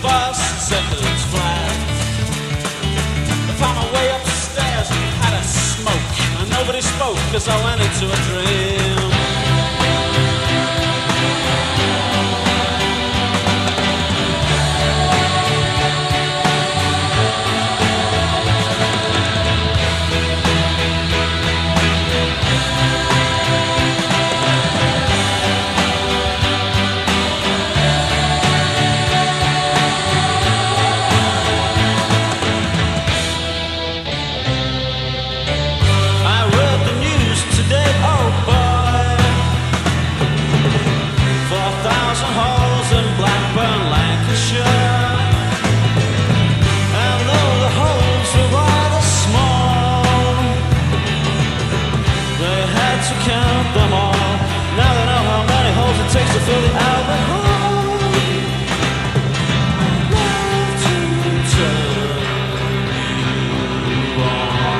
bus, except that it's flat. I found my way upstairs and had a smoke. And nobody spoke because I went into a dream. Count them all. Now they know how many holes it takes to fill the Albert Hall. Love to tell you all.